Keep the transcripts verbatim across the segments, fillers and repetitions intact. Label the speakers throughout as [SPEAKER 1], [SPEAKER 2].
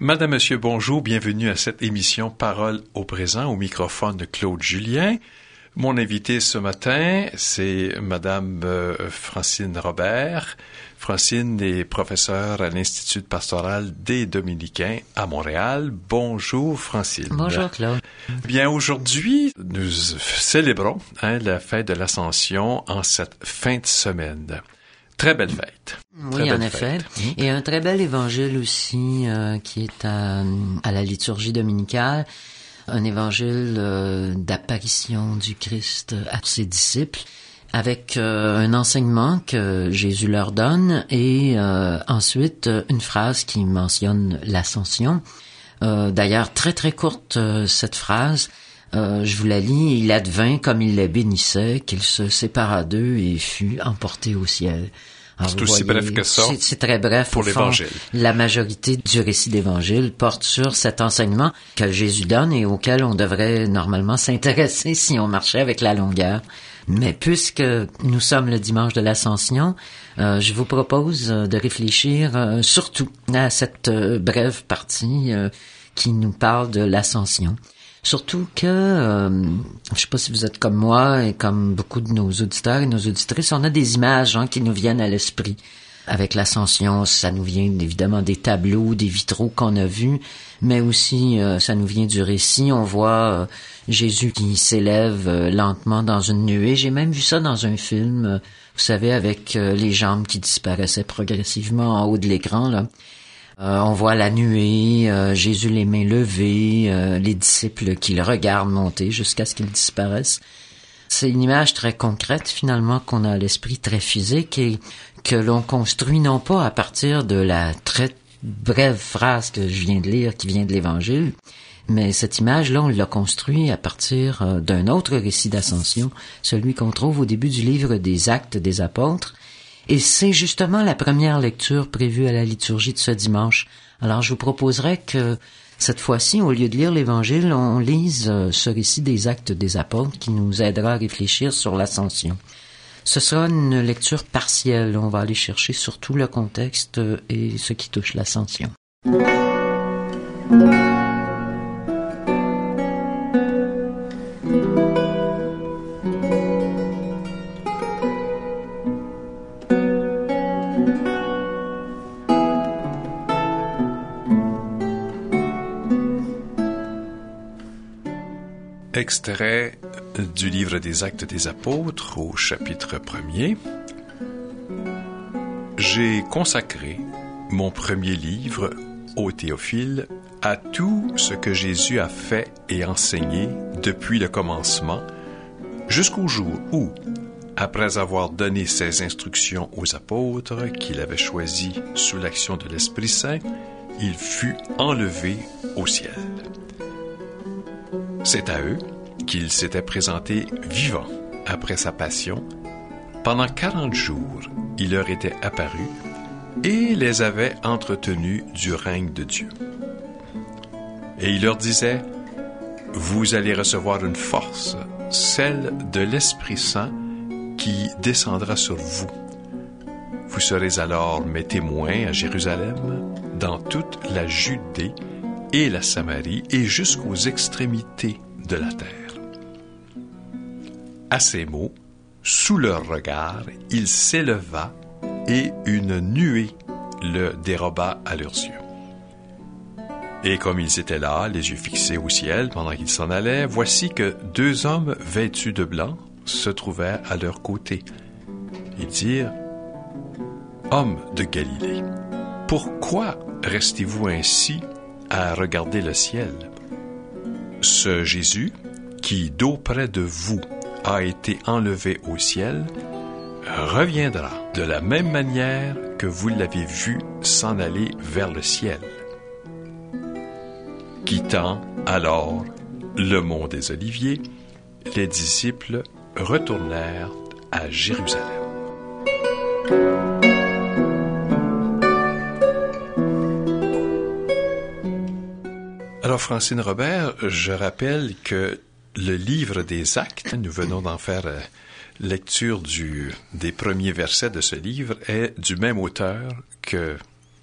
[SPEAKER 1] Madame, Monsieur, bonjour, bienvenue à cette émission Parole au présent, au microphone de Claude Julien. Mon invité ce matin, c'est Madame euh, Francine Robert. Francine est professeure à l'Institut pastoral des Dominicains à Montréal. Bonjour Francine.
[SPEAKER 2] Bonjour Claude.
[SPEAKER 1] Bien, aujourd'hui, nous célébrons hein, la fête de l'Ascension en cette fin de semaine. Très belle fête.
[SPEAKER 2] Oui,
[SPEAKER 1] très
[SPEAKER 2] en
[SPEAKER 1] belle
[SPEAKER 2] effet.
[SPEAKER 1] Fête.
[SPEAKER 2] Et un très bel évangile aussi euh, qui est à, à la liturgie dominicale. Un évangile euh, d'apparition du Christ à ses disciples avec euh, un enseignement que Jésus leur donne et euh, ensuite une phrase qui mentionne l'ascension. Euh, d'ailleurs, très très courte euh, cette phrase. Euh, je vous la lis. Il advint comme il les bénissait qu'il se sépara d'eux et fut emporté au ciel. Alors,
[SPEAKER 1] c'est aussi
[SPEAKER 2] voyez,
[SPEAKER 1] bref que ça.
[SPEAKER 2] C'est, c'est très bref.
[SPEAKER 1] Pour
[SPEAKER 2] au fond,
[SPEAKER 1] l'Évangile.
[SPEAKER 2] La majorité du récit d'Évangile porte sur cet enseignement que Jésus donne et auquel on devrait normalement s'intéresser si on marchait avec la longueur. Mais puisque nous sommes le dimanche de l'Ascension, euh, je vous propose de réfléchir euh, surtout à cette euh, brève partie euh, qui nous parle de l'Ascension. Surtout que, euh, je sais pas si vous êtes comme moi et comme beaucoup de nos auditeurs et nos auditrices, on a des images hein, qui nous viennent à l'esprit. Avec l'Ascension, ça nous vient évidemment des tableaux, des vitraux qu'on a vus, mais aussi euh, ça nous vient du récit. On voit euh, Jésus qui s'élève euh, lentement dans une nuée. J'ai même vu ça dans un film, euh, vous savez, avec euh, les jambes qui disparaissaient progressivement en haut de l'écran, là. Euh, on voit la nuée, euh, Jésus les mains levées, euh, les disciples qui le regardent monter jusqu'à ce qu'il disparaisse. C'est une image très concrète finalement qu'on a à l'esprit, très physique et que l'on construit non pas à partir de la très brève phrase que je viens de lire qui vient de l'Évangile, mais cette image-là, on l'a construit à partir euh, d'un autre récit d'ascension, celui qu'on trouve au début du livre des Actes des Apôtres. Et c'est justement la première lecture prévue à la liturgie de ce dimanche. Alors je vous proposerais que cette fois-ci, au lieu de lire l'Évangile, on lise euh, ce récit des Actes des Apôtres qui nous aidera à réfléchir sur l'Ascension. Ce sera une lecture partielle. On va aller chercher surtout le contexte et ce qui touche l'Ascension.
[SPEAKER 1] Extrait du livre des Actes des Apôtres au chapitre premier. J'ai consacré mon premier livre, ô Théophile, à tout ce que Jésus a fait et enseigné depuis le commencement, jusqu'au jour où, après avoir donné ses instructions aux apôtres qu'il avait choisis sous l'action de l'Esprit Saint, il fut enlevé au ciel. C'est à eux qu'il s'était présenté vivant après sa passion. Pendant quarante jours, il leur était apparu et les avait entretenus du règne de Dieu. Et il leur disait, « Vous allez recevoir une force, celle de l'Esprit Saint qui descendra sur vous. Vous serez alors mes témoins à Jérusalem, dans toute la Judée et la Samarie et jusqu'aux extrémités de la terre. » À ces mots, sous leur regard, il s'éleva et une nuée le déroba à leurs yeux. Et comme ils étaient là, les yeux fixés au ciel pendant qu'ils s'en allaient, voici que deux hommes vêtus de blanc se trouvaient à leur côté. Ils dirent, « Hommes de Galilée, pourquoi restez-vous ainsi à regarder le ciel? Ce Jésus, qui d'auprès de vous a été enlevé au ciel, reviendra de la même manière que vous l'avez vu s'en aller vers le ciel. » Quittant alors le mont des Oliviers, les disciples retournèrent à Jérusalem. Alors, Francine Robert, je rappelle que le livre des Actes, nous venons d'en faire euh, lecture du, des premiers versets de ce livre, est du même auteur que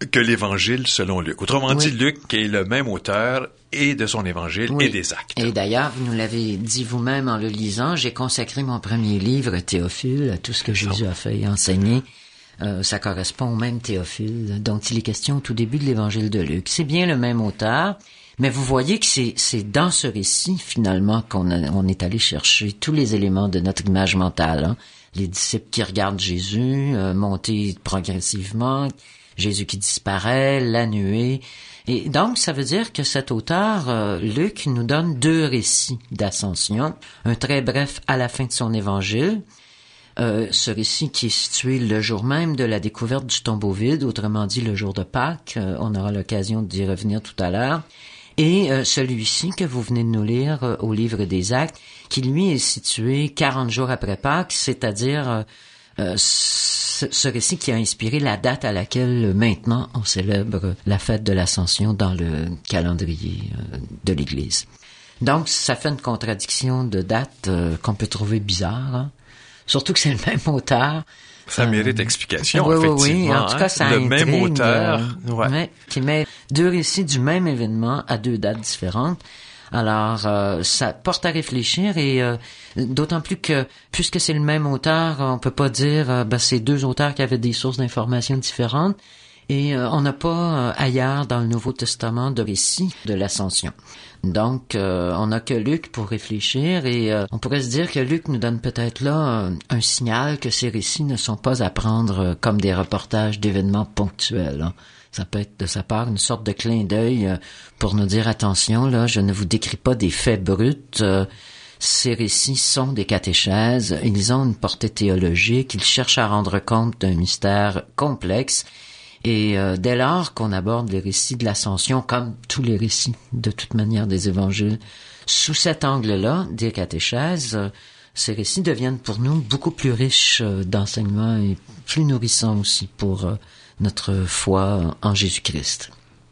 [SPEAKER 1] que l'Évangile selon Luc. Autrement
[SPEAKER 2] oui.
[SPEAKER 1] dit, Luc est le même auteur et de son Évangile
[SPEAKER 2] oui.
[SPEAKER 1] et des actes.
[SPEAKER 2] Et d'ailleurs, vous nous l'avez dit vous-même en le lisant, j'ai consacré mon premier livre, Théophile, à tout ce que Jésus a fait et enseigné. Euh, ça correspond au même Théophile dont il est question au tout début de l'Évangile de Luc. C'est bien le même auteur, mais vous voyez que c'est, c'est dans ce récit, finalement, qu'on a, on est allé chercher tous les éléments de notre image mentale. Hein. Les disciples qui regardent Jésus, euh, monter progressivement, Jésus qui disparaît, la nuée. Et donc, ça veut dire que cet auteur, euh, Luc, nous donne deux récits d'ascension. Un très bref à la fin de son évangile. Euh, ce récit qui est situé le jour même de la découverte du tombeau vide, autrement dit le jour de Pâques. Euh, on aura l'occasion d'y revenir tout à l'heure. Et euh, celui-ci que vous venez de nous lire euh, au livre des Actes, qui lui est situé quarante jours après Pâques, c'est-à-dire euh, euh, ce, ce récit qui a inspiré la date à laquelle euh, maintenant on célèbre la fête de l'Ascension dans le calendrier euh, de l'Église. Donc ça fait une contradiction de date euh, qu'on peut trouver bizarre, hein? Surtout que c'est le même auteur.
[SPEAKER 1] Ça mérite explication,
[SPEAKER 2] oui,
[SPEAKER 1] effectivement.
[SPEAKER 2] Oui, oui. En tout cas, ça
[SPEAKER 1] hein? Le
[SPEAKER 2] intrigue,
[SPEAKER 1] même auteur,
[SPEAKER 2] euh,
[SPEAKER 1] ouais.
[SPEAKER 2] Ouais, qui met deux récits du même événement à deux dates différentes. Alors, euh, ça porte à réfléchir et euh, d'autant plus que, puisque c'est le même auteur, on peut pas dire euh, ben, c'est deux auteurs qui avaient des sources d'informations différentes. Et euh, on n'a pas euh, ailleurs dans le Nouveau Testament de récit de l'Ascension. Donc, euh, on n'a que Luc pour réfléchir et euh, on pourrait se dire que Luc nous donne peut-être là un, un signal que ces récits ne sont pas à prendre euh, comme des reportages d'événements ponctuels. Hein. Ça peut être de sa part une sorte de clin d'œil euh, pour nous dire attention, là, je ne vous décris pas des faits bruts. Euh, ces récits sont des catéchèses, ils ont une portée théologique, ils cherchent à rendre compte d'un mystère complexe. Et euh, dès lors qu'on aborde les récits de l'Ascension, comme tous les récits de toute manière des évangiles, sous cet angle-là, des catéchèses, euh, ces récits deviennent pour nous beaucoup plus riches euh, d'enseignements et plus nourrissants aussi pour euh, notre foi en Jésus-Christ.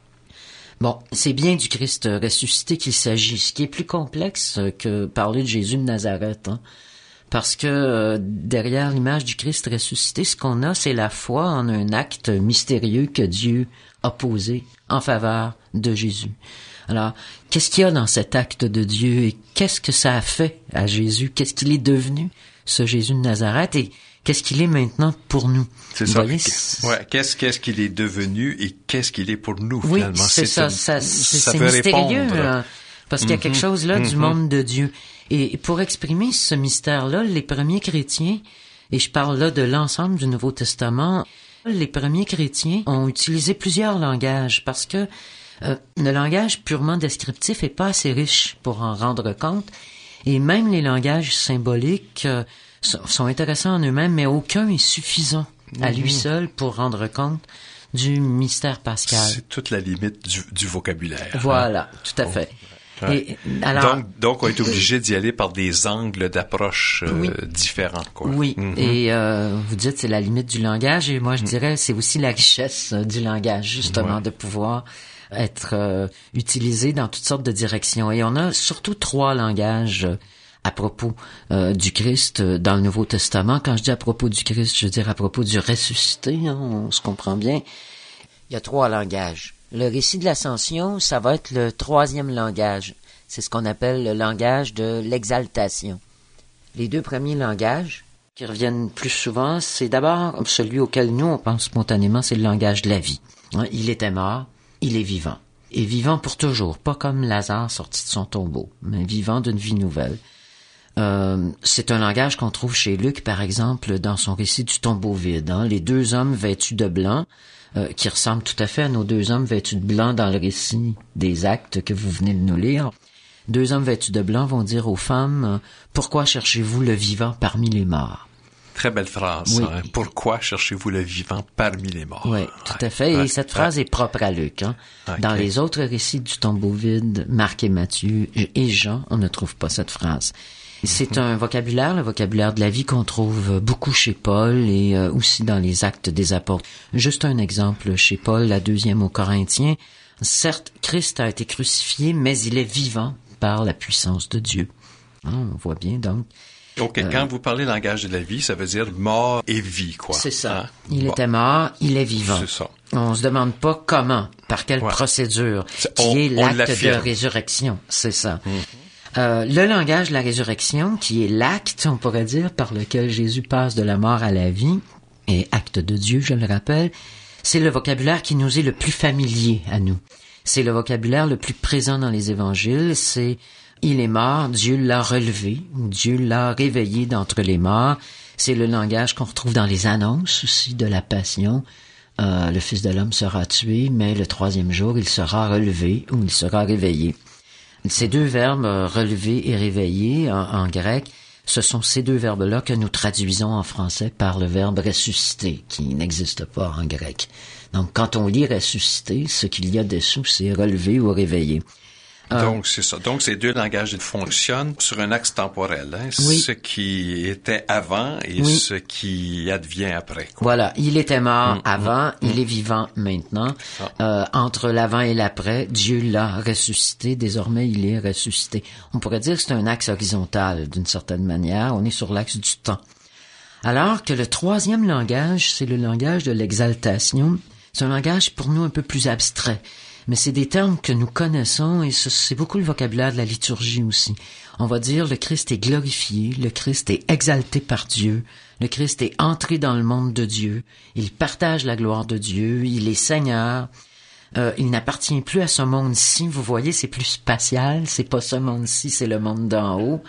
[SPEAKER 2] Bon, c'est bien du Christ ressuscité qu'il s'agit, ce qui est plus complexe que parler de Jésus de Nazareth, hein. Parce que euh, derrière l'image du Christ ressuscité, ce qu'on a, c'est la foi en un acte mystérieux que Dieu a posé en faveur de Jésus. Alors, qu'est-ce qu'il y a dans cet acte de Dieu et qu'est-ce que ça a fait à Jésus? Qu'est-ce qu'il est devenu, ce Jésus de Nazareth, et qu'est-ce qu'il est maintenant pour nous?
[SPEAKER 1] C'est
[SPEAKER 2] Vous
[SPEAKER 1] ça.
[SPEAKER 2] voyez,
[SPEAKER 1] Ouais. Qu'est-ce, qu'est-ce qu'il est devenu et qu'est-ce qu'il est pour nous,
[SPEAKER 2] oui,
[SPEAKER 1] finalement?
[SPEAKER 2] c'est, c'est ça.
[SPEAKER 1] Une,
[SPEAKER 2] ça c'est,
[SPEAKER 1] ça
[SPEAKER 2] c'est
[SPEAKER 1] peut
[SPEAKER 2] mystérieux,
[SPEAKER 1] répondre.
[SPEAKER 2] là, parce qu'il y a quelque chose là mm-hmm. du monde de Dieu. Et pour exprimer ce mystère-là, les premiers chrétiens, et je parle là de l'ensemble du Nouveau Testament, les premiers chrétiens ont utilisé plusieurs langages parce que euh, le langage purement descriptif est pas assez riche pour en rendre compte. Et même les langages symboliques euh, sont, sont intéressants en eux-mêmes, mais aucun est suffisant mm-hmm. à lui seul pour rendre compte du mystère pascal.
[SPEAKER 1] C'est toute la limite du, du vocabulaire.
[SPEAKER 2] Voilà,
[SPEAKER 1] hein?
[SPEAKER 2] tout à fait.
[SPEAKER 1] Ouais.
[SPEAKER 2] Et, alors,
[SPEAKER 1] donc, donc, on est obligé d'y aller par des angles d'approche euh,
[SPEAKER 2] oui.
[SPEAKER 1] différents, quoi.
[SPEAKER 2] Oui,
[SPEAKER 1] mm-hmm.
[SPEAKER 2] et euh, vous dites c'est la limite du langage, et moi je dirais c'est aussi la richesse euh, du langage, justement, ouais. de pouvoir être euh, utilisé dans toutes sortes de directions. Et on a surtout trois langages euh, à propos euh, du Christ euh, dans le Nouveau Testament. Quand je dis à propos du Christ, je veux dire à propos du ressuscité, hein, on se comprend bien. Il y a trois langages. Le récit de l'Ascension, ça va être le troisième langage. C'est ce qu'on appelle le langage de l'exaltation. Les deux premiers langages qui reviennent plus souvent, c'est d'abord celui auquel nous, on pense spontanément, c'est le langage de la vie. Il était mort, il est vivant. Et vivant pour toujours, pas comme Lazare sorti de son tombeau, mais vivant d'une vie nouvelle. Euh, c'est un langage qu'on trouve chez Luc, par exemple, dans son récit du tombeau vide. Hein. Les deux hommes vêtus de blanc, Euh, qui ressemble tout à fait à nos deux hommes vêtus de blanc dans le récit des Actes que vous venez de nous lire. Deux hommes vêtus de blanc vont dire aux femmes « Pourquoi cherchez-vous le vivant parmi les morts ?»
[SPEAKER 1] Très belle phrase. Oui. Hein? Pourquoi cherchez-vous le vivant parmi les morts?
[SPEAKER 2] Oui, tout ouais. à fait. Et ouais. cette phrase ouais. est propre à Luc. Hein? Okay. Dans les autres récits du tombeau vide, Marc et Matthieu et Jean, on ne trouve pas cette phrase. C'est un vocabulaire, le vocabulaire de la vie qu'on trouve beaucoup chez Paul et euh, aussi dans les Actes des Apôtres. Juste un exemple, chez Paul, la deuxième aux Corinthiens. Certes, Christ a été crucifié, mais il est vivant par la puissance de Dieu. Hein, on voit bien donc.
[SPEAKER 1] OK, euh, quand vous parlez langage de la vie, ça veut dire mort et vie, quoi.
[SPEAKER 2] C'est ça.
[SPEAKER 1] Hein?
[SPEAKER 2] Il
[SPEAKER 1] bon.
[SPEAKER 2] était mort, il est vivant.
[SPEAKER 1] C'est ça.
[SPEAKER 2] On se demande pas comment, par quelle ouais. procédure, c'est, qui on, est l'acte de résurrection. C'est ça. Mmh. Euh, le langage de la résurrection, qui est l'acte, on pourrait dire, par lequel Jésus passe de la mort à la vie, et acte de Dieu, je le rappelle, c'est le vocabulaire qui nous est le plus familier à nous. C'est le vocabulaire le plus présent dans les évangiles, c'est « il est mort, Dieu l'a relevé », Dieu l'a réveillé d'entre les morts. C'est le langage qu'on retrouve dans les annonces aussi de la Passion. Euh, le Fils de l'homme sera tué, mais le troisième jour, il sera relevé ou il sera réveillé. Ces deux verbes, euh, relever et réveiller, en, en grec, ce sont ces deux verbes-là que nous traduisons en français par le verbe ressusciter, qui n'existe pas en grec. Donc, quand on lit ressusciter, ce qu'il y a dessous, c'est relever ou réveiller.
[SPEAKER 1] Donc, c'est ça. Donc, ces deux langages fonctionnent sur un axe temporel. Hein? Oui. Ce qui était avant et oui. ce qui advient après. Quoi.
[SPEAKER 2] Voilà. Il était mort mmh, avant, mmh, il mmh. est vivant maintenant. Ah. Euh, entre l'avant et l'après, Dieu l'a ressuscité. Désormais, il est ressuscité. On pourrait dire que c'est un axe horizontal, d'une certaine manière. On est sur l'axe du temps. Alors que le troisième langage, c'est le langage de l'exaltation. C'est un langage pour nous un peu plus abstrait. Mais c'est des termes que nous connaissons et c'est beaucoup le vocabulaire de la liturgie aussi. On va dire le Christ est glorifié, le Christ est exalté par Dieu, le Christ est entré dans le monde de Dieu, il partage la gloire de Dieu, il est Seigneur, euh, il n'appartient plus à ce monde-ci. Vous voyez, c'est plus spatial, c'est pas ce monde-ci, c'est le monde d'en haut.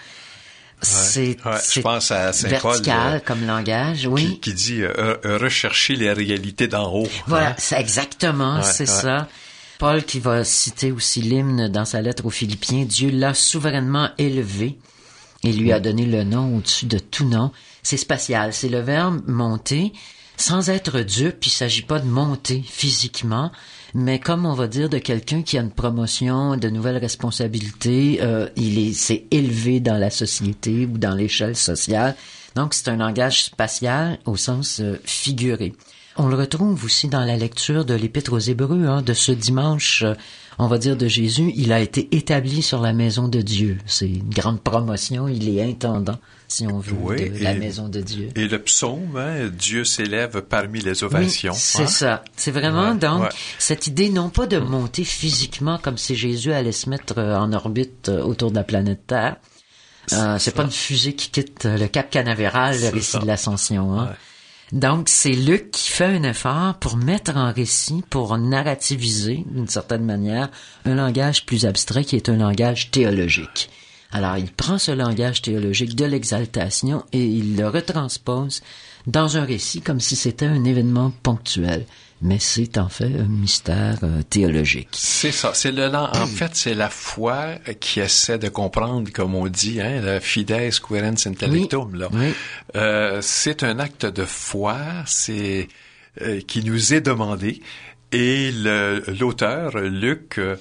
[SPEAKER 2] C'est,
[SPEAKER 1] ouais, ouais,
[SPEAKER 2] c'est
[SPEAKER 1] je pense à Saint
[SPEAKER 2] vertical
[SPEAKER 1] Paul, euh,
[SPEAKER 2] comme langage, oui.
[SPEAKER 1] Qui, qui dit euh, euh, rechercher les réalités d'en haut.
[SPEAKER 2] Voilà,
[SPEAKER 1] hein?
[SPEAKER 2] c'est exactement, ouais, c'est ouais. ça. Paul qui va citer aussi l'hymne dans sa lettre aux Philippiens, Dieu l'a souverainement élevé et lui a donné le nom au-dessus de tout nom. C'est spatial, c'est le verbe monter sans être dupe. Il s'agit pas de monter physiquement, mais comme on va dire de quelqu'un qui a une promotion, de nouvelles responsabilités, euh, il est, c'est élevé dans la société ou dans l'échelle sociale. Donc c'est un langage spatial au sens euh, figuré. On le retrouve aussi dans la lecture de l'Épître aux Hébreux, hein, de ce dimanche, on va dire, de Jésus. Il a été établi sur la maison de Dieu. C'est une grande promotion. Il est intendant, si on veut, oui, de la maison de Dieu.
[SPEAKER 1] Et le psaume, hein, Dieu s'élève parmi les ovations.
[SPEAKER 2] Oui, c'est
[SPEAKER 1] hein?
[SPEAKER 2] ça. C'est vraiment, ouais, donc,
[SPEAKER 1] ouais.
[SPEAKER 2] cette idée, non pas de monter physiquement comme si Jésus allait se mettre en orbite autour de la planète Terre. Euh, c'est, c'est pas une fusée qui quitte le Cap Canaveral, le récit ça. de l'Ascension, hein. Ouais. Donc, c'est Luc qui fait un effort pour mettre en récit, pour narrativiser, d'une certaine manière, un langage plus abstrait qui est un langage théologique. Alors, il prend ce langage théologique de l'exaltation et il le retranspose dans un récit comme si c'était un événement ponctuel. Mais c'est en fait un mystère euh, théologique.
[SPEAKER 1] C'est ça. C'est le en fait, c'est la foi qui essaie de comprendre, comme on dit, hein, la fides querens intellectum. Oui, là,
[SPEAKER 2] oui.
[SPEAKER 1] Euh, c'est un acte de foi, c'est euh, qui nous est demandé. Et le, l'auteur, Luc, euh,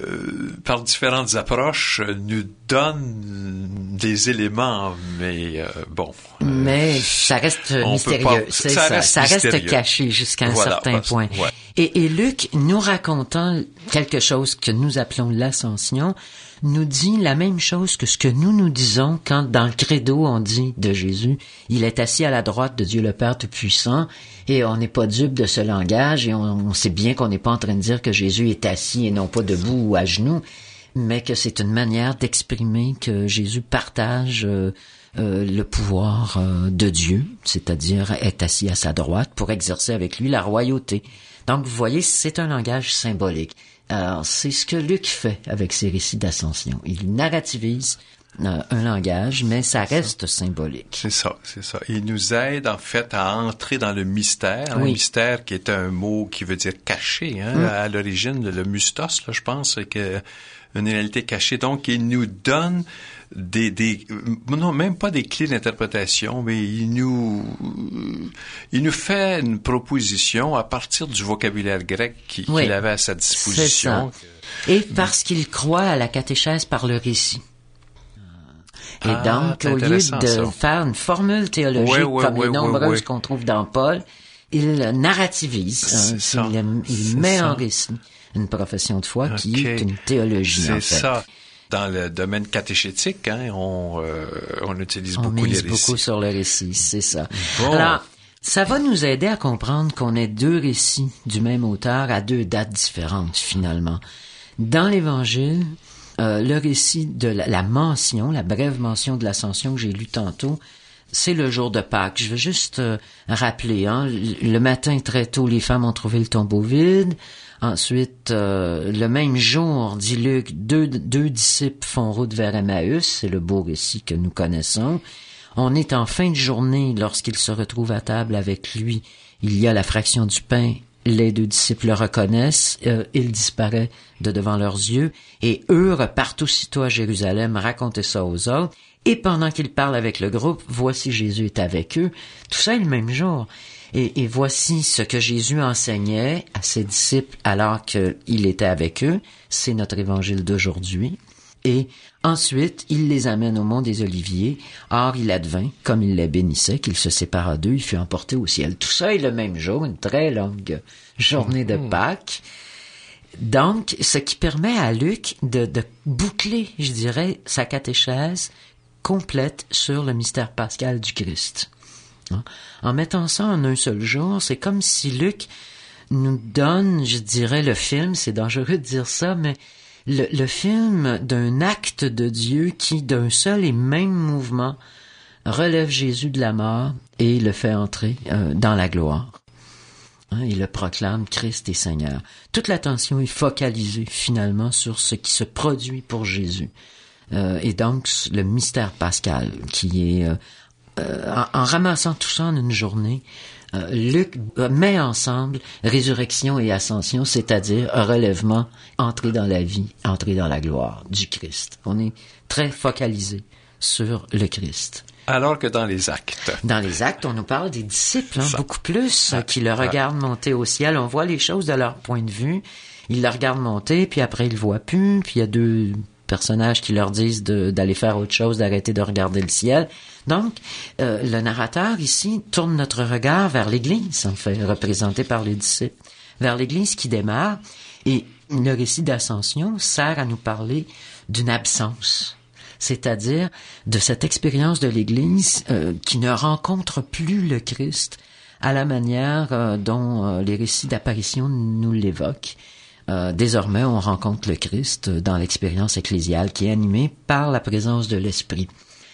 [SPEAKER 1] par différentes approches, nous donne des éléments, mais euh, bon. Euh,
[SPEAKER 2] mais ça reste mystérieux,
[SPEAKER 1] pas,
[SPEAKER 2] c'est
[SPEAKER 1] ça.
[SPEAKER 2] Ça reste, ça reste caché jusqu'à un
[SPEAKER 1] voilà,
[SPEAKER 2] certain
[SPEAKER 1] parce,
[SPEAKER 2] point.
[SPEAKER 1] Ouais.
[SPEAKER 2] Et, et Luc, nous racontant quelque chose que nous appelons l'Ascension, nous dit la même chose que ce que nous nous disons quand dans le credo on dit de Jésus, il est assis à la droite de Dieu le Père Tout-Puissant, et on n'est pas dupe de ce langage, et on, on sait bien qu'on n'est pas en train de dire que Jésus est assis et non pas debout ou à genoux, mais que c'est une manière d'exprimer que Jésus partage euh, euh, le pouvoir euh, de Dieu, c'est-à-dire est assis à sa droite pour exercer avec lui la royauté. Donc vous voyez, c'est un langage symbolique. Alors, c'est ce que Luc fait avec ses récits d'ascension. Il narrativise euh, un langage, mais ça reste ça. symbolique.
[SPEAKER 1] C'est ça, c'est ça. Il nous aide, en fait, à entrer dans le mystère. Oui. Un mystère qui est un mot qui veut dire caché, hein, mm. à l'origine, le mustos, là, je pense, que une réalité cachée. Donc, il nous donne des, des, non, même pas des clés d'interprétation, mais il nous, il nous fait une proposition à partir du vocabulaire grec qu'il, oui, qu'il avait à sa disposition.
[SPEAKER 2] C'est ça. Et parce qu'il croit à la catéchèse par le récit. Et ah, donc, au lieu de ça. faire une formule théologique oui, oui, comme oui, les nombreuses oui, oui. qu'on trouve dans Paul, il narrativise, hein, il, il met oui, en récit une profession de foi okay. qui est une théologie,
[SPEAKER 1] c'est
[SPEAKER 2] en fait.
[SPEAKER 1] Ça. Dans le domaine catéchétique, hein, on, euh, on utilise
[SPEAKER 2] on
[SPEAKER 1] beaucoup les
[SPEAKER 2] mise
[SPEAKER 1] récits.
[SPEAKER 2] beaucoup sur le récit, c'est ça.
[SPEAKER 1] Bon.
[SPEAKER 2] Alors, ça va nous aider à comprendre qu'on ait deux récits du même auteur à deux dates différentes, finalement. Dans l'Évangile, euh, le récit de la, la mention, la brève mention de l'Ascension que j'ai lu tantôt, c'est le jour de Pâques. Je veux juste euh, rappeler, hein, le, le matin très tôt, les femmes ont trouvé le tombeau vide. Ensuite, euh, le même jour, dit Luc, deux, deux disciples font route vers Emmaüs, c'est le beau récit que nous connaissons. On est en fin de journée lorsqu'ils se retrouvent à table avec lui. Il y a la fraction du pain, les deux disciples le reconnaissent, euh, il disparaît de devant leurs yeux, et eux repartent aussitôt à Jérusalem raconter ça aux autres. Et pendant qu'ils parlent avec le groupe, voici Jésus est avec eux. Tout ça est le même jour. Et, et voici ce que Jésus enseignait à ses disciples alors qu'il était avec eux. C'est notre évangile d'aujourd'hui. Et ensuite, il les amène au mont des Oliviers. Or, il advint, comme il les bénissait, qu'il se sépara d'eux, il fut emporté au ciel. Tout ça est le même jour, une très longue journée de Pâques. Donc, ce qui permet à Luc de, de boucler, je dirais, sa catéchèse complète sur le mystère pascal du Christ. En mettant ça en un seul jour, c'est comme si Luc nous donne, je dirais, le film, c'est dangereux de dire ça, mais le, le film d'un acte de Dieu qui, d'un seul et même mouvement, relève Jésus de la mort et le fait entrer euh, dans la gloire. Hein, il le proclame Christ et Seigneur. Toute l'attention est focalisée finalement sur ce qui se produit pour Jésus. Euh, et donc, le mystère pascal qui est... Euh, Euh, en, en ramassant tout ça en une journée, euh, Luc met ensemble résurrection et ascension, c'est-à-dire relèvement, entrée dans la vie, entrée dans la gloire du Christ. On est très focalisé sur le Christ.
[SPEAKER 1] Alors que dans les actes.
[SPEAKER 2] Dans les actes, on nous parle des disciples, hein, beaucoup plus,
[SPEAKER 1] ah,
[SPEAKER 2] qui le
[SPEAKER 1] ah.
[SPEAKER 2] regardent monter au ciel. On voit les choses de leur point de vue. Ils le regardent monter, puis après ils le voient plus, puis il y a deux personnages qui leur disent de, d'aller faire autre chose, d'arrêter de regarder le ciel. Donc, euh, le narrateur ici tourne notre regard vers l'Église, en fait, représentée par les disciples, vers l'Église qui démarre, et le récit d'ascension sert à nous parler d'une absence, c'est-à-dire de cette expérience de l'Église euh, qui ne rencontre plus le Christ à la manière euh, dont euh, les récits d'apparition nous l'évoquent. Euh, désormais, on rencontre le Christ dans l'expérience ecclésiale qui est animée par la présence de l'Esprit.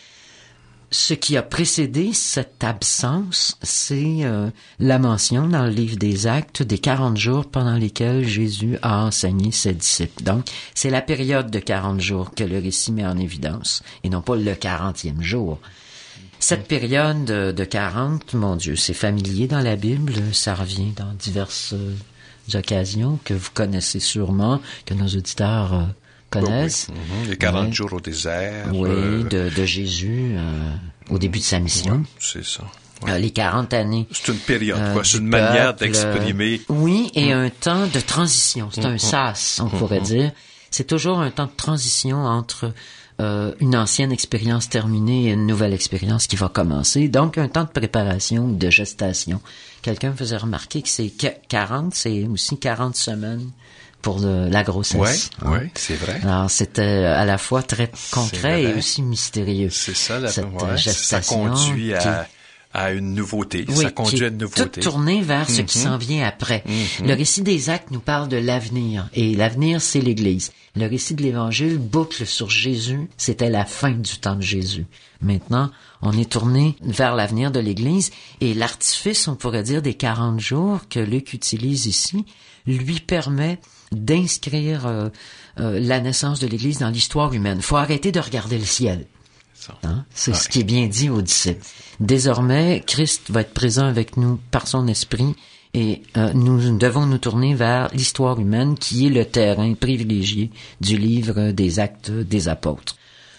[SPEAKER 2] Ce qui a précédé cette absence, c'est euh, la mention dans le livre des Actes des quarante jours pendant lesquels Jésus a enseigné ses disciples. Donc, c'est la période de quarante jours que le récit met en évidence, et non pas le quarantième jour. Cette période de, de quarante, mon Dieu, c'est familier dans la Bible, ça revient dans diverses euh, occasions que vous connaissez sûrement, que nos auditeurs euh, connaissent.
[SPEAKER 1] Oui, oui. Mm-hmm. Les quarante
[SPEAKER 2] ouais.
[SPEAKER 1] jours au désert.
[SPEAKER 2] Oui,
[SPEAKER 1] euh...
[SPEAKER 2] de, de Jésus euh, au début de sa mission.
[SPEAKER 1] Ouais, c'est ça. Ouais.
[SPEAKER 2] Euh, les quarante années.
[SPEAKER 1] C'est une période,
[SPEAKER 2] euh,
[SPEAKER 1] quoi. C'est une manière
[SPEAKER 2] peuple,
[SPEAKER 1] d'exprimer.
[SPEAKER 2] Euh, oui, et
[SPEAKER 1] mm.
[SPEAKER 2] un temps de transition. C'est mm. un sas, on mm. pourrait mm. dire. C'est toujours un temps de transition entre euh, une ancienne expérience terminée et une nouvelle expérience qui va commencer. Donc, un temps de préparation, de gestation. Quelqu'un me faisait remarquer que c'est quarante, c'est aussi quarante semaines pour le, la grossesse.
[SPEAKER 1] Oui, hein? Oui, c'est vrai.
[SPEAKER 2] Alors, c'était à la fois très concret et aussi mystérieux.
[SPEAKER 1] C'est ça, la
[SPEAKER 2] cette
[SPEAKER 1] ouais,
[SPEAKER 2] gestation.
[SPEAKER 1] Ça conduit à,
[SPEAKER 2] qui,
[SPEAKER 1] à une nouveauté.
[SPEAKER 2] Oui,
[SPEAKER 1] ça conduit à une nouveauté.
[SPEAKER 2] Tout tourné vers ce
[SPEAKER 1] mm-hmm.
[SPEAKER 2] qui s'en vient après.
[SPEAKER 1] Mm-hmm.
[SPEAKER 2] Le récit des Actes nous parle de l'avenir. Et l'avenir, c'est l'Église. Le récit de l'Évangile boucle sur Jésus. C'était la fin du temps de Jésus. Maintenant, on est tourné vers l'avenir de l'Église. Et l'artifice, on pourrait dire, des quarante jours que Luc utilise ici, lui permet d'inscrire euh, euh, la naissance de l'Église dans l'histoire humaine. Il faut arrêter de regarder le ciel. Hein? C'est ouais. ce qui est bien dit aux disciples. Désormais, Christ va être présent avec nous par son esprit et euh, nous devons nous tourner vers l'histoire humaine qui est le terrain privilégié du livre des Actes des Apôtres.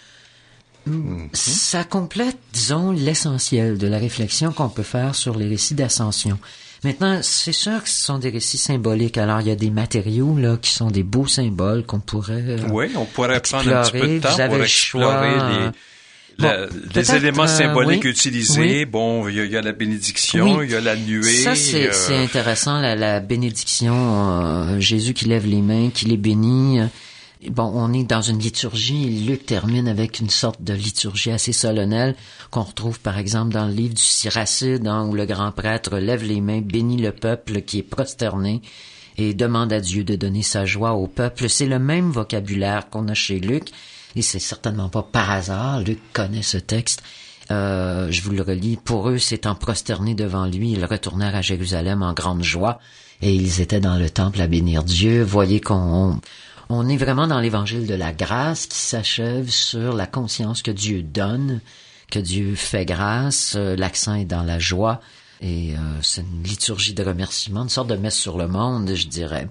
[SPEAKER 2] Mm-hmm. Ça complète, disons, l'essentiel de la réflexion qu'on peut faire sur les récits d'ascension. Maintenant, c'est sûr que ce sont des récits symboliques. Alors, il y a des matériaux là qui sont des beaux symboles qu'on pourrait euh,
[SPEAKER 1] Oui, on pourrait
[SPEAKER 2] explorer.
[SPEAKER 1] prendre un petit peu de temps
[SPEAKER 2] Vous avez
[SPEAKER 1] pour
[SPEAKER 2] le
[SPEAKER 1] explorer
[SPEAKER 2] choix,
[SPEAKER 1] les...
[SPEAKER 2] Bon,
[SPEAKER 1] La, les éléments
[SPEAKER 2] euh,
[SPEAKER 1] symboliques
[SPEAKER 2] oui,
[SPEAKER 1] utilisés,
[SPEAKER 2] oui.
[SPEAKER 1] bon, il y, y a la bénédiction, il
[SPEAKER 2] oui.
[SPEAKER 1] y a la nuée.
[SPEAKER 2] Ça, c'est,
[SPEAKER 1] euh...
[SPEAKER 2] c'est intéressant, la, la bénédiction, euh, Jésus qui lève les mains, qui les bénit. Bon, on est dans une liturgie, et Luc termine avec une sorte de liturgie assez solennelle qu'on retrouve par exemple dans le livre du Siracide, hein, où le grand prêtre lève les mains, bénit le peuple qui est prosterné et demande à Dieu de donner sa joie au peuple. C'est le même vocabulaire qu'on a chez Luc, et c'est certainement pas par hasard. Luc connaît ce texte. Euh, je vous le relis. Pour eux, s'étant prosternés devant lui, ils retournèrent à Jérusalem en grande joie, et ils étaient dans le temple à bénir Dieu. Voyez qu'on... On, On est vraiment dans l'évangile de la grâce qui s'achève sur la conscience que Dieu donne, que Dieu fait grâce. Euh, l'accent est dans la joie et euh, c'est une liturgie de remerciement, une sorte de messe sur le monde, je dirais.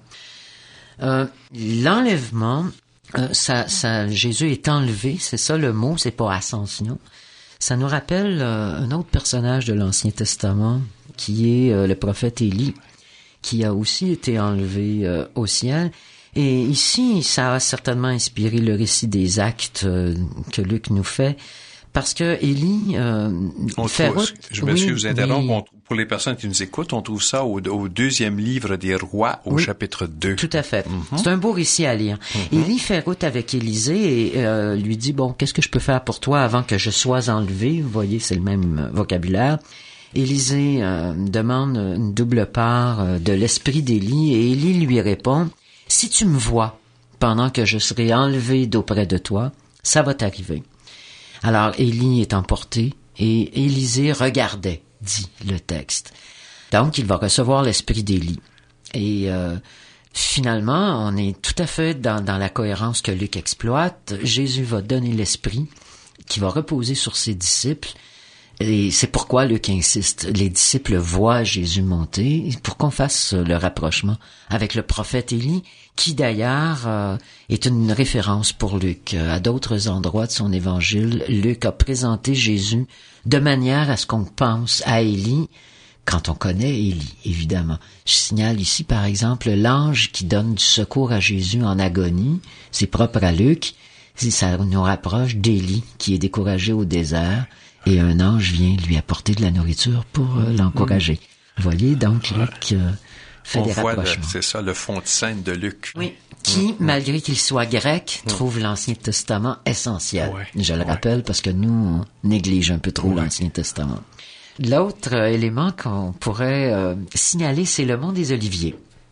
[SPEAKER 2] Euh, l'enlèvement, euh, ça, ça, Jésus est enlevé, c'est ça le mot, c'est pas ascension. Ça nous rappelle euh, un autre personnage de l'Ancien Testament qui est euh, le prophète Élie, qui a aussi été enlevé euh, au ciel. Et ici, ça a certainement inspiré le récit des actes euh, que Luc nous fait, parce que Élie euh,
[SPEAKER 1] on
[SPEAKER 2] fait
[SPEAKER 1] trouve,
[SPEAKER 2] route.
[SPEAKER 1] Je me suis
[SPEAKER 2] oui,
[SPEAKER 1] vous interrompre.
[SPEAKER 2] oui.
[SPEAKER 1] On, pour les personnes qui nous écoutent, on trouve ça au, au deuxième livre des Rois, au
[SPEAKER 2] oui,
[SPEAKER 1] chapitre deux.
[SPEAKER 2] Tout à fait.
[SPEAKER 1] Mm-hmm.
[SPEAKER 2] C'est un beau récit à lire. Mm-hmm. Élie fait route avec Élisée et euh, lui dit, bon, qu'est-ce que je peux faire pour toi avant que je sois enlevé? Vous voyez, c'est le même vocabulaire. Élisée euh, demande une double part euh, de l'esprit d'Élie et Élie lui répond, si tu me vois pendant que je serai enlevé d'auprès de toi, ça va t'arriver. Alors Élie est emporté et Élisée regardait, dit le texte. Donc il va recevoir l'esprit d'Élie. Et euh, finalement, on est tout à fait dans, dans la cohérence que Luc exploite. Jésus va donner l'esprit qui va reposer sur ses disciples. Et c'est pourquoi Luc insiste. Les disciples voient Jésus monter pour qu'on fasse le rapprochement avec le prophète Élie, qui d'ailleurs euh, est une référence pour Luc. À d'autres endroits de son évangile, Luc a présenté Jésus de manière à ce qu'on pense à Élie quand on connaît Élie, évidemment. Je signale ici, par exemple, l'ange qui donne du secours à Jésus en agonie. C'est propre à Luc. Ça nous rapproche d'Élie qui est découragé au désert. Et un ange vient lui apporter de la nourriture pour euh, l'encourager. Vous voyez, donc, Luc euh, fait
[SPEAKER 1] On
[SPEAKER 2] des
[SPEAKER 1] voit
[SPEAKER 2] rapprochements.
[SPEAKER 1] Le, c'est ça, le fond de scène de Luc.
[SPEAKER 2] Oui, qui, mmh. malgré qu'il soit grec, mmh. trouve l'Ancien Testament essentiel. Ouais. Je le ouais. rappelle parce que nous, on néglige un peu trop ouais. l'Ancien Testament. L'autre euh, élément qu'on pourrait euh, signaler, c'est le mont des Oliviers.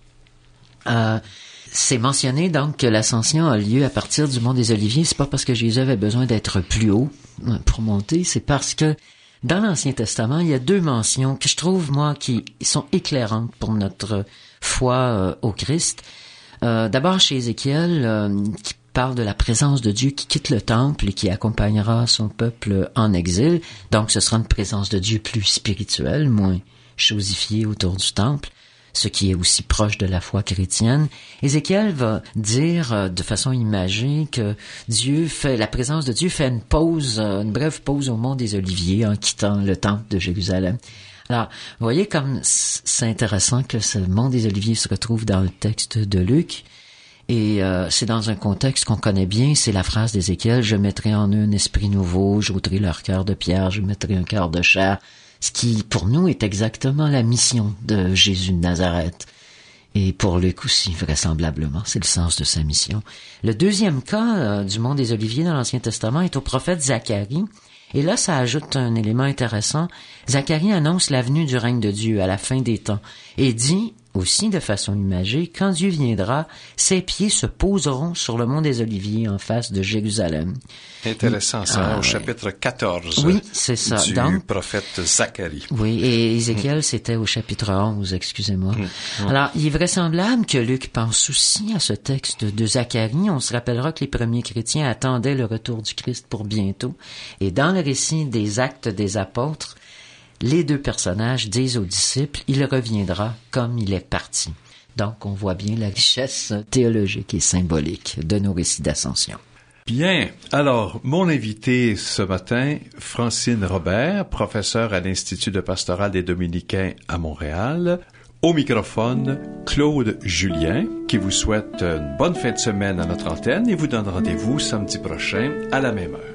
[SPEAKER 2] Euh, C'est mentionné donc que l'ascension a lieu à partir du mont des Oliviers. C'est pas parce que Jésus avait besoin d'être plus haut pour monter, c'est parce que dans l'Ancien Testament, il y a deux mentions que je trouve, moi, qui sont éclairantes pour notre foi euh, au Christ. Euh, d'abord chez Ézéchiel, euh, qui parle de la présence de Dieu qui quitte le temple et qui accompagnera son peuple en exil. Donc ce sera une présence de Dieu plus spirituelle, moins chosifiée autour du temple, ce qui est aussi proche de la foi chrétienne. Ézéchiel va dire euh, de façon imagée que Dieu fait, la présence de Dieu fait une pause, euh, une brève pause au mont des Oliviers en quittant le temple de Jérusalem. Alors, vous voyez comme c'est intéressant que ce mont des Oliviers se retrouve dans le texte de Luc. Et euh, c'est dans un contexte qu'on connaît bien, c'est la phrase d'Ézéchiel, « Je mettrai en eux un esprit nouveau, j'ôterai leur cœur de pierre, je mettrai un cœur de chair ». Ce qui, pour nous, est exactement la mission de Jésus de Nazareth. Et pour Luc aussi, vraisemblablement, c'est le sens de sa mission. Le deuxième cas euh, du mont des Oliviers dans l'Ancien Testament est au prophète Zacharie. Et là, ça ajoute un élément intéressant. Zacharie annonce la venue du règne de Dieu à la fin des temps et dit aussi de façon imagée, quand Dieu viendra, ses pieds se poseront sur le mont des Oliviers en face de Jérusalem.
[SPEAKER 1] Intéressant, ça, ah, au ouais. chapitre quatorze
[SPEAKER 2] oui, c'est ça.
[SPEAKER 1] du Donc, prophète Zacharie.
[SPEAKER 2] Oui, et Ézéchiel, mmh. c'était au chapitre onze, excusez-moi. Mmh. Alors, il est vraisemblable que Luc pense aussi à ce texte de Zacharie. On se rappellera que les premiers chrétiens attendaient le retour du Christ pour bientôt. Et dans le récit des Actes des Apôtres, les deux personnages disent aux disciples, « Il reviendra comme il est parti ». Donc, on voit bien la richesse théologique et symbolique de nos récits d'ascension.
[SPEAKER 1] Bien. Alors, mon invité ce matin, Francine Robert, professeure à l'Institut de pastoral des Dominicains à Montréal. Au microphone, Claude Julien, qui vous souhaite une bonne fin de semaine à notre antenne et vous donne rendez-vous samedi prochain à la même heure.